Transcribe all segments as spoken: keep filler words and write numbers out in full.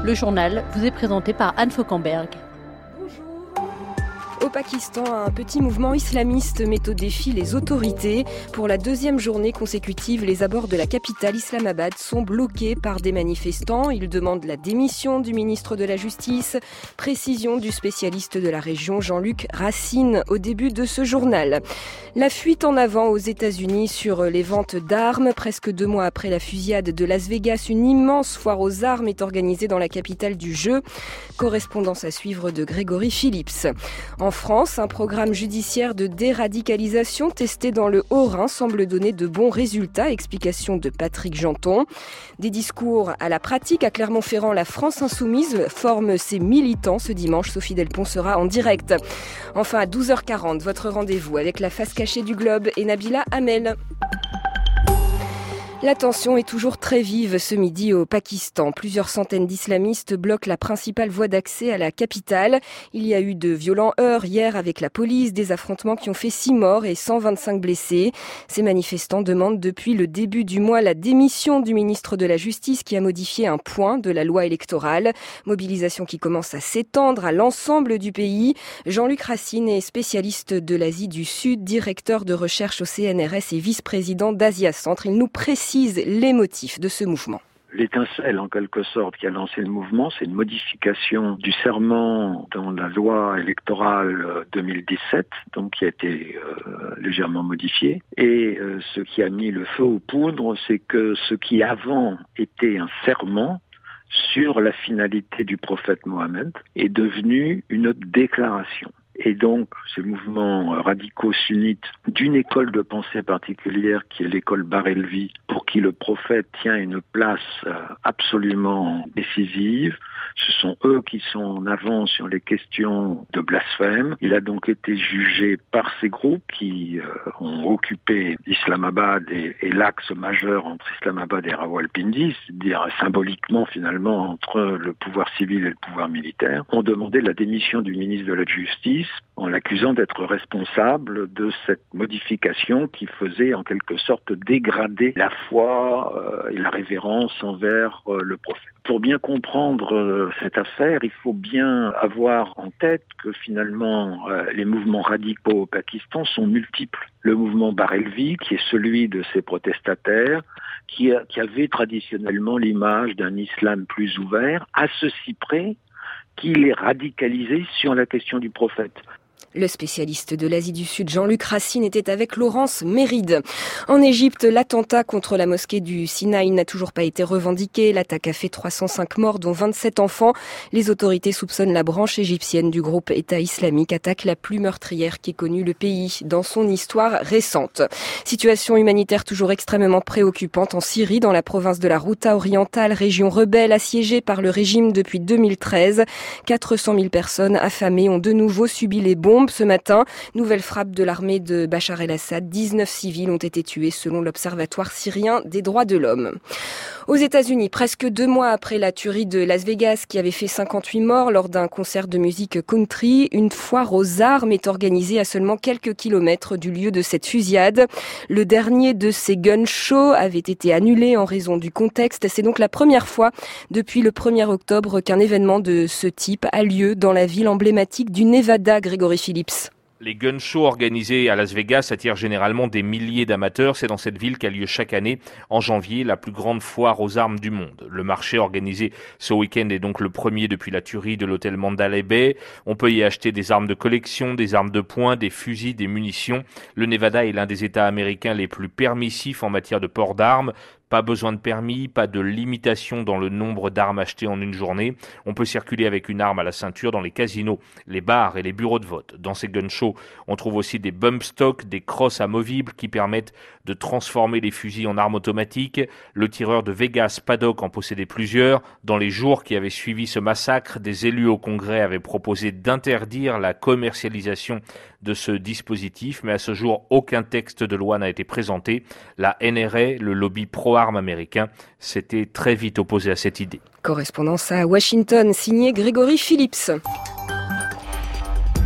Le journal vous est présenté par Anne Fauquemberg. Au Pakistan, un petit mouvement islamiste met au défi les autorités. Pour la deuxième journée consécutive, les abords de la capitale Islamabad sont bloqués par des manifestants. Ils demandent la démission du ministre de la Justice. Précision du spécialiste de la région Jean-Luc Racine au début de ce journal. La fuite en avant aux États-Unis sur les ventes d'armes. Presque deux mois après la fusillade de Las Vegas, une immense foire aux armes est organisée dans la capitale du jeu. Correspondance à suivre de Grégory Phillips. En France, un programme judiciaire de déradicalisation testé dans le Haut-Rhin semble donner de bons résultats. Explication de Patrick Janton. Des discours à la pratique. À Clermont-Ferrand, la France Insoumise forme ses militants. Ce dimanche, Sophie Delpont sera en direct. Enfin, à douze heures quarante, votre rendez-vous avec la face cachée du globe et Nabila Hamel. La tension est toujours très vive ce midi au Pakistan. Plusieurs centaines d'islamistes bloquent la principale voie d'accès à la capitale. Il y a eu de violents heurts hier avec la police, des affrontements qui ont fait six morts et cent vingt-cinq blessés. Ces manifestants demandent depuis le début du mois la démission du ministre de la Justice qui a modifié un point de la loi électorale. Mobilisation qui commence à s'étendre à l'ensemble du pays. Jean-Luc Racine est spécialiste de l'Asie du Sud, directeur de recherche au C N R S et vice-président d'Asia Centre. Il nous précise les motifs de ce mouvement. L'étincelle, en quelque sorte, qui a lancé le mouvement, c'est une modification du serment dans la loi électorale deux mille dix-sept, donc qui a été euh, légèrement modifiée. Et euh, ce qui a mis le feu aux poudres, c'est que ce qui avant était un serment sur la finalité du prophète Mohammed est devenu une déclaration. Et donc, ces mouvements radicaux sunnites d'une école de pensée particulière qui est l'école Barelvi, pour qui le prophète tient une place absolument décisive, ce sont eux qui sont en avant sur les questions de blasphème. Il a donc été jugé par ces groupes qui euh, ont occupé Islamabad et, et l'axe majeur entre Islamabad et Rawalpindi, c'est-à-dire symboliquement finalement entre le pouvoir civil et le pouvoir militaire, ont demandé la démission du ministre de la Justice en l'accusant d'être responsable de cette modification qui faisait en quelque sorte dégrader la foi euh, et la révérence envers euh, le prophète. Pour bien comprendre euh, cette affaire, il faut bien avoir en tête que finalement euh, les mouvements radicaux au Pakistan sont multiples. Le mouvement Barelvi, qui est celui de ces protestataires, qui, a, qui avait traditionnellement l'image d'un islam plus ouvert, à ceci près qu'il est radicalisé sur la question du prophète. Le spécialiste de l'Asie du Sud, Jean-Luc Racine, était avec Laurence Méride. En Égypte, l'attentat contre la mosquée du Sinaï n'a toujours pas été revendiqué. L'attaque a fait trois cent cinq morts, dont vingt-sept enfants. Les autorités soupçonnent la branche égyptienne du groupe État islamique, attaque la plus meurtrière qu'ait connue le pays dans son histoire récente. Situation humanitaire toujours extrêmement préoccupante en Syrie, dans la province de la Ghouta orientale, région rebelle assiégée par le régime depuis deux mille treize. quatre cent mille personnes affamées ont de nouveau subi les bombes. Ce matin, nouvelle frappe de l'armée de Bachar el-Assad. dix-neuf civils ont été tués selon l'Observatoire syrien des droits de l'homme. Aux États-Unis, presque deux mois après la tuerie de Las Vegas qui avait fait cinquante-huit morts lors d'un concert de musique country, une foire aux armes est organisée à seulement quelques kilomètres du lieu de cette fusillade. Le dernier de ces gun shows avait été annulé en raison du contexte. C'est donc la première fois depuis le premier octobre qu'un événement de ce type a lieu dans la ville emblématique du Nevada, Grégory Phillips. Les gun shows organisés à Las Vegas attirent généralement des milliers d'amateurs. C'est dans cette ville qu'a lieu chaque année, en janvier, la plus grande foire aux armes du monde. Le marché organisé ce week-end est donc le premier depuis la tuerie de l'hôtel Mandalay Bay. On peut y acheter des armes de collection, des armes de poing, des fusils, des munitions. Le Nevada est l'un des États américains les plus permissifs en matière de port d'armes. Pas besoin de permis, pas de limitation dans le nombre d'armes achetées en une journée. On peut circuler avec une arme à la ceinture dans les casinos, les bars et les bureaux de vote. Dans ces gun shows, on trouve aussi des bump stocks, des crosses amovibles qui permettent de transformer les fusils en armes automatiques. Le tireur de Vegas, Paddock, en possédait plusieurs. Dans les jours qui avaient suivi ce massacre, des élus au Congrès avaient proposé d'interdire la commercialisation de ce dispositif, mais à ce jour, aucun texte de loi n'a été présenté. La N R A, le lobby pro-armes américain, s'était très vite opposé à cette idée. Correspondance à Washington, signé Grégory Phillips.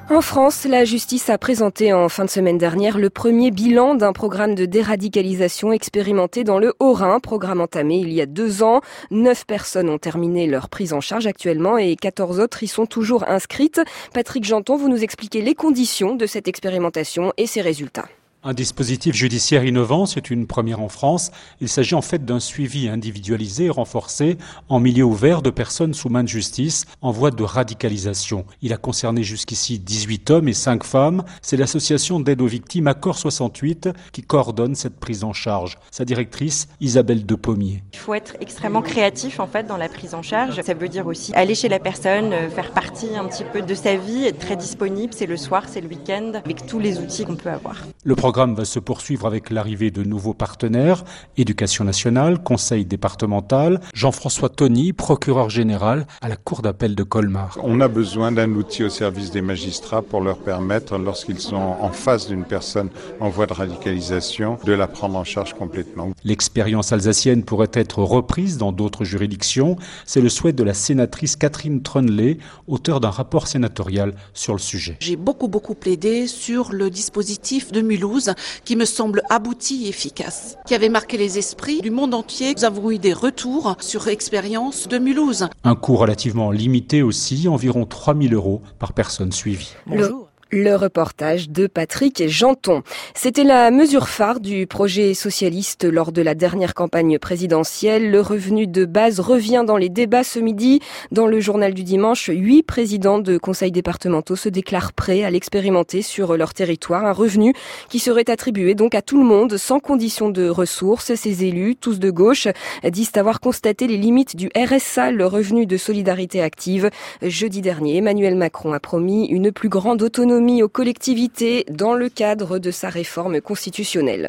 En France, la justice a présenté en fin de semaine dernière le premier bilan d'un programme de déradicalisation expérimenté dans le Haut-Rhin, programme entamé il y a deux ans. Neuf personnes ont terminé leur prise en charge actuellement et quatorze autres y sont toujours inscrites. Patrick Janton, vous nous expliquez les conditions de cette expérimentation et ses résultats. Un dispositif judiciaire innovant, c'est une première en France. Il s'agit en fait d'un suivi individualisé et renforcé en milieu ouvert de personnes sous main de justice en voie de radicalisation. Il a concerné jusqu'ici dix-huit hommes et cinq femmes. C'est l'association d'aide aux victimes Accord soixante-huit qui coordonne cette prise en charge. Sa directrice, Isabelle Depommier. Il faut être extrêmement créatif en fait dans la prise en charge. Ça veut dire aussi aller chez la personne, faire partie un petit peu de sa vie, être très disponible. C'est le soir, c'est le week-end, avec tous les outils qu'on peut avoir. Le Le programme va se poursuivre avec l'arrivée de nouveaux partenaires, Éducation nationale, Conseil départemental, Jean-François Tony, procureur général à la Cour d'appel de Colmar. On a besoin d'un outil au service des magistrats pour leur permettre, lorsqu'ils sont en face d'une personne en voie de radicalisation, de la prendre en charge complètement. L'expérience alsacienne pourrait être reprise dans d'autres juridictions. C'est le souhait de la sénatrice Catherine Trunley, auteure d'un rapport sénatorial sur le sujet. J'ai beaucoup, beaucoup plaidé sur le dispositif de Mulhouse, qui me semble abouti et efficace, qui avait marqué les esprits du monde entier. Nous avons eu des retours sur expérience de Mulhouse. Un coût relativement limité aussi, environ trois mille euros par personne suivie. Bonjour. Le reportage de Patrick Janton. C'était la mesure phare du projet socialiste lors de la dernière campagne présidentielle. Le revenu de base revient dans les débats ce midi. Dans le journal du dimanche, huit présidents de conseils départementaux se déclarent prêts à l'expérimenter sur leur territoire. Un revenu qui serait attribué donc à tout le monde sans condition de ressources. Ces élus, tous de gauche, disent avoir constaté les limites du R S A, le revenu de solidarité active. Jeudi dernier, Emmanuel Macron a promis une plus grande autonomie aux collectivités dans le cadre de sa réforme constitutionnelle.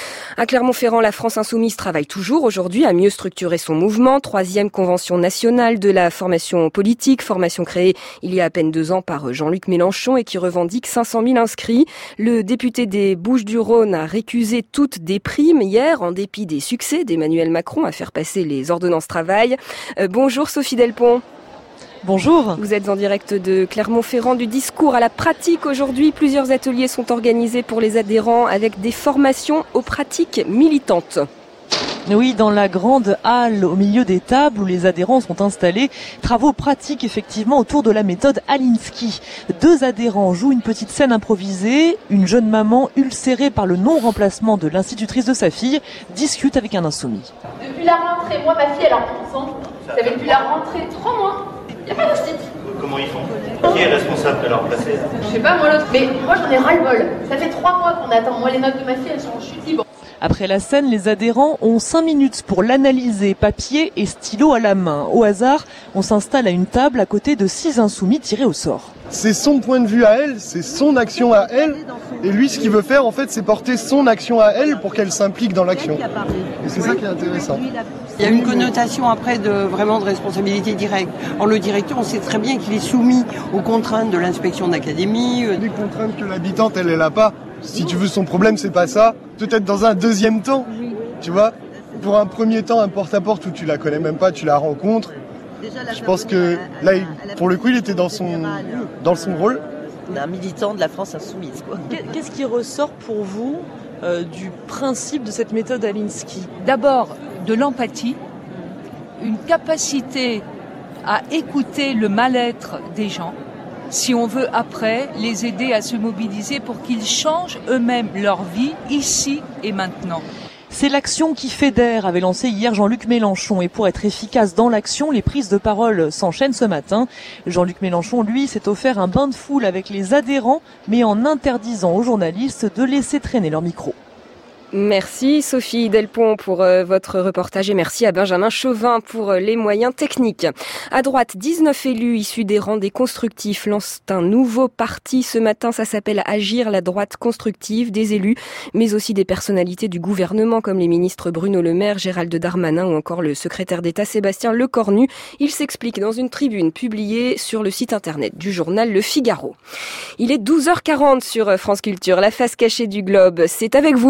À Clermont-Ferrand, la France Insoumise travaille toujours aujourd'hui à mieux structurer son mouvement. Troisième convention nationale de la formation politique, formation créée il y a à peine deux ans par Jean-Luc Mélenchon et qui revendique cinq cent mille inscrits. Le député des Bouches-du-Rhône a récusé toutes des primes hier en dépit des succès d'Emmanuel Macron à faire passer les ordonnances travail. Euh, bonjour Sophie Delpont. Bonjour. Vous êtes en direct de Clermont-Ferrand, du discours à la pratique aujourd'hui. Plusieurs ateliers sont organisés pour les adhérents avec des formations aux pratiques militantes. Oui, dans la grande halle au milieu des tables où les adhérents sont installés, travaux pratiques effectivement autour de la méthode Alinsky. Deux adhérents jouent une petite scène improvisée, une jeune maman ulcérée par le non-remplacement de l'institutrice de sa fille discute avec un insoumis. Depuis la rentrée, moi ma fille elle a onze ans, ça fait depuis la rentrée trois mois. Il n'y a pas de site. Comment ils font? Qui est responsable de leur placer? Je sais pas moi l'autre, mais moi j'en ai ras-le-bol. Ça fait trois mois qu'on attend. Moi les notes de ma fille elles sont en chute libre. Après la scène, les adhérents ont cinq minutes pour l'analyser, papier et stylo à la main. Au hasard, on s'installe à une table à côté de six insoumis tirés au sort. C'est son point de vue à elle, c'est son action à elle. Et lui, ce qu'il veut faire, en fait, c'est porter son action à elle pour qu'elle s'implique dans l'action. Et c'est ça qui est intéressant. Il y a une connotation après de vraiment de responsabilité directe. Or, le directeur, on sait très bien qu'il est soumis aux contraintes de l'inspection d'académie. Les contraintes que l'habitante, elle, elle a pas. Si tu veux, son problème, c'est pas ça. Peut-être dans un deuxième temps, tu vois. Pour un premier temps, un porte-à-porte où tu la connais même pas, tu la rencontres. Je pense que là, pour le coup, il était dans son, dans son rôle. Un militant de la France insoumise, quoi. Qu'est-ce qui ressort pour vous euh, du principe de cette méthode Alinsky? D'abord, de l'empathie, une capacité à écouter le mal-être des gens, si on veut après les aider à se mobiliser pour qu'ils changent eux-mêmes leur vie ici et maintenant. C'est l'action qui fédère, avait lancé hier Jean-Luc Mélenchon. Et pour être efficace dans l'action, les prises de parole s'enchaînent ce matin. Jean-Luc Mélenchon, lui, s'est offert un bain de foule avec les adhérents, mais en interdisant aux journalistes de laisser traîner leur micro. Merci Sophie Delpont pour euh, votre reportage et merci à Benjamin Chauvin pour euh, les moyens techniques. À droite, dix-neuf élus issus des rangs des constructifs lancent un nouveau parti ce matin. Ça s'appelle Agir, la droite constructive, des élus, mais aussi des personnalités du gouvernement comme les ministres Bruno Le Maire, Gérald Darmanin ou encore le secrétaire d'État Sébastien Lecornu. Il s'explique dans une tribune publiée sur le site internet du journal Le Figaro. Il est douze heures quarante sur France Culture, la face cachée du globe. C'est avec vous, Nabila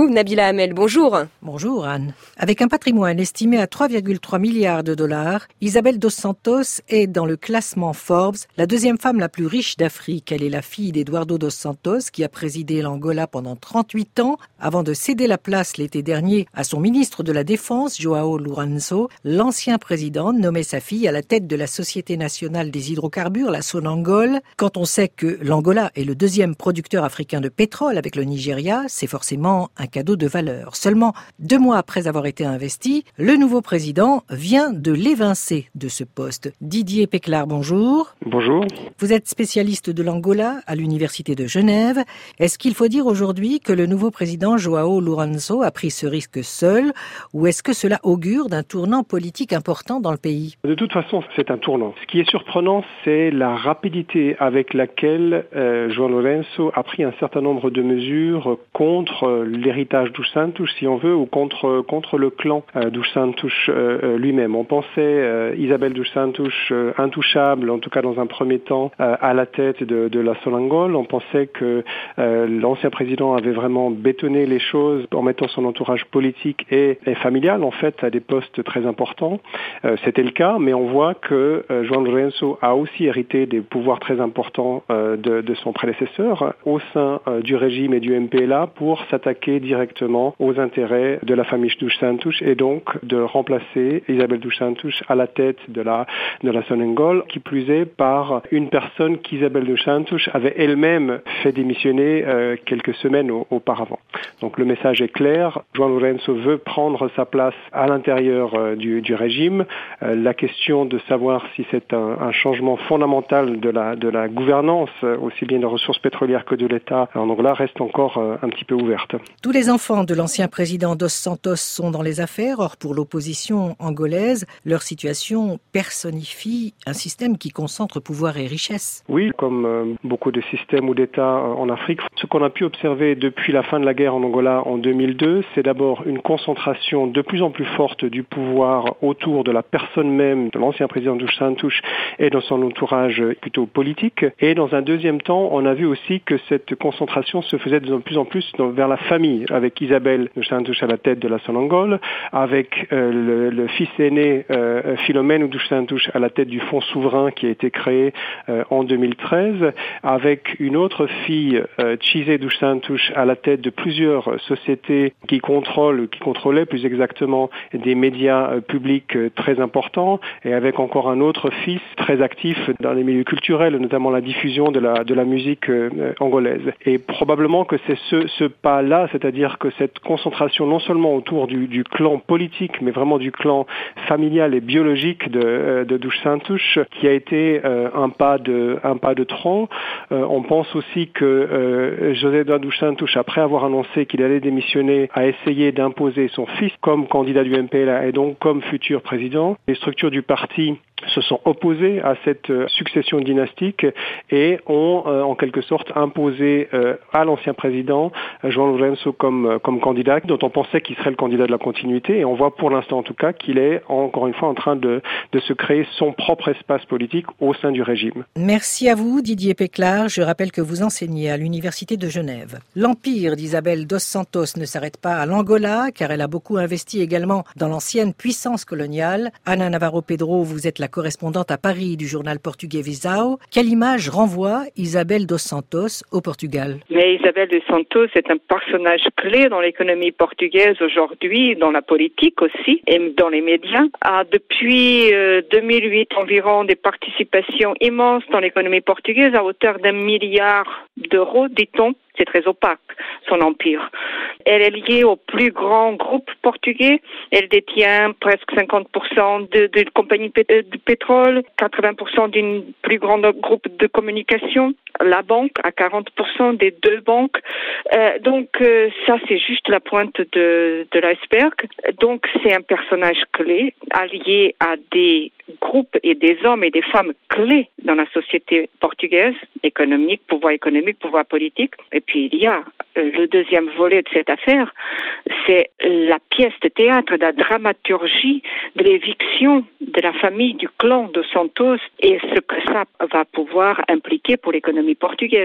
Hamel, bonjour. Bonjour Anne. Avec un patrimoine estimé à trois virgule trois milliards de dollars, Isabel dos Santos est dans le classement Forbes la deuxième femme la plus riche d'Afrique. Elle est la fille d'Eduardo dos Santos qui a présidé l'Angola pendant trente-huit ans avant de céder la place l'été dernier à son ministre de la Défense, João Lourenço. L'ancien président nommait sa fille à la tête de la Société nationale des hydrocarbures, la Sonangol. Quand on sait que l'Angola est le deuxième producteur africain de pétrole avec le Nigeria, c'est forcément un cadeau de valeur. Seulement deux mois après avoir été investi, le nouveau président vient de l'évincer de ce poste. Didier Péclard, bonjour. Bonjour. Vous êtes spécialiste de l'Angola à l'Université de Genève. Est-ce qu'il faut dire aujourd'hui que le nouveau président João Lourenço a pris ce risque seul, ou est-ce que cela augure d'un tournant politique important dans le pays? De toute façon, c'est un tournant. Ce qui est surprenant, c'est la rapidité avec laquelle euh, João Lourenço a pris un certain nombre de mesures contre l'héritage dos Santos, si on veut, ou contre contre le clan euh, dos Santos euh, lui-même. On pensait euh, Isabel dos Santos euh, intouchable, en tout cas dans un premier temps, euh, à la tête de, de la Sonangol. On pensait que euh, l'ancien président avait vraiment bétonné les choses en mettant son entourage politique et, et familial, en fait, à des postes très importants. Euh, c'était le cas, mais on voit que euh, João Lourenço a aussi hérité des pouvoirs très importants euh, de, de son prédécesseur au sein euh, du régime et du M P L A pour s'attaquer directement aux intérêts de la famille dos Santos et donc de remplacer Isabel dos Santos à la tête de la de la Sonangol, qui plus est par une personne qu'Isabel dos Santos avait elle-même fait démissionner euh, quelques semaines au, auparavant. Donc le message est clair, João Lourenço veut prendre sa place à l'intérieur euh, du, du régime. Euh, la question de savoir si c'est un, un changement fondamental de la de la gouvernance, euh, aussi bien des ressources pétrolières que de l'État en Angola, reste encore euh, un petit peu ouverte. Tous les enfants de l'ancien président dos Santos sont dans les affaires. Or, pour l'opposition angolaise, leur situation personnifie un système qui concentre pouvoir et richesse. Oui, comme euh, beaucoup de systèmes ou d'États euh, en Afrique, ce qu'on a pu observer depuis la fin de la guerre en Angola en deux mille deux, c'est d'abord une concentration de plus en plus forte du pouvoir autour de la personne même de l'ancien président dos Santos et dans son entourage plutôt politique. Et dans un deuxième temps, on a vu aussi que cette concentration se faisait de plus en plus dans, vers la famille, avec Isabel dos Santos à la tête de la Sonangol, avec euh, le, le fils aîné euh, Philomène dos Santos à la tête du fonds souverain qui a été créé euh, en deux mille treize, avec une autre fille, euh, Chise dos Santos, à la tête de plusieurs sociétés qui contrôlent, qui contrôlaient plus exactement des médias euh, publics euh, très importants, et avec encore un autre fils très actif dans les milieux culturels, notamment la diffusion de la de la musique euh, angolaise. Et probablement que c'est ce ce pas-là, c'est-à-dire que cette concentration non seulement autour du, du clan politique, mais vraiment du clan familial et biologique de, de dos Santos, qui a été euh, un pas de un pas de trop. Euh, on pense aussi que euh, José Eduardo dos Santos, après avoir annoncé qu'il allait démissionner, a essayé d'imposer son fils comme candidat du M P L A et donc comme futur président. Les structures du parti se sont opposés à cette euh, succession dynastique et ont euh, en quelque sorte imposé euh, à l'ancien président euh, João Lourenço comme euh, comme candidat, dont on pensait qu'il serait le candidat de la continuité, et on voit pour l'instant en tout cas qu'il est encore une fois en train de de se créer son propre espace politique au sein du régime. Merci à vous Didier Péclard. Je rappelle que vous enseignez à l'Université de Genève. L'empire d'Isabel dos Santos ne s'arrête pas à l'Angola, car elle a beaucoup investi également dans l'ancienne puissance coloniale. Ana Navarro Pedro, vous êtes la correspondante à Paris du journal portugais Visão. Quelle image renvoie Isabel dos Santos au Portugal? Mais Isabel dos Santos est un personnage clé dans l'économie portugaise aujourd'hui, dans la politique aussi, et dans les médias. A depuis euh, deux mille huit environ des participations immenses dans l'économie portugaise à hauteur d'un milliard d'euros, dit-on. C'est très opaque, son empire. Elle est liée au plus grand groupe portugais. Elle détient presque cinquante pour cent de, de compagnies de pétrole, quatre-vingts pour cent d'un plus grand groupe de communication. La banque à quarante pour cent des deux banques. Euh, donc euh, ça, c'est juste la pointe de, de l'iceberg. Donc c'est un personnage clé, allié à des groupes et des hommes et des femmes clés dans la société portugaise, économique, pouvoir économique, pouvoir politique. Et puis il y a euh, le deuxième volet de cette affaire, c'est la pièce de théâtre, la dramaturgie de l'éviction de la famille du clan dos Santos et ce que ça va pouvoir impliquer pour l'économie portugaise.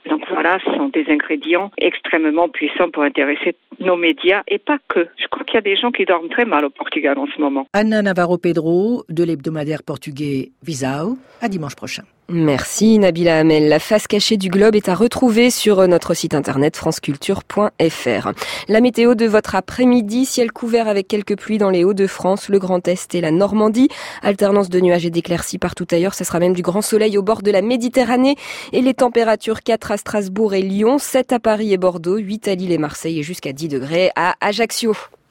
Donc voilà, ce sont des ingrédients extrêmement puissants pour intéresser nos médias et pas que. Je crois qu'il y a des gens qui dorment très mal au Portugal en ce moment. Ana Navarro Pedro de l'hebdomadaire portugais Visao. À dimanche prochain. Merci Nabila Hamel. La face cachée du globe est à retrouver sur notre site internet franceculture point f r. La météo de votre après-midi, ciel couvert avec quelques pluies dans les Hauts-de-France, le Grand Est et la Normandie. Alternance de nuages et d'éclaircies partout ailleurs. Ce sera même du grand soleil au bord de la Méditerranée. Et les températures quatre à Strasbourg et Lyon, sept à Paris et Bordeaux, huit à Lille et Marseille et jusqu'à dix degrés à Ajaccio.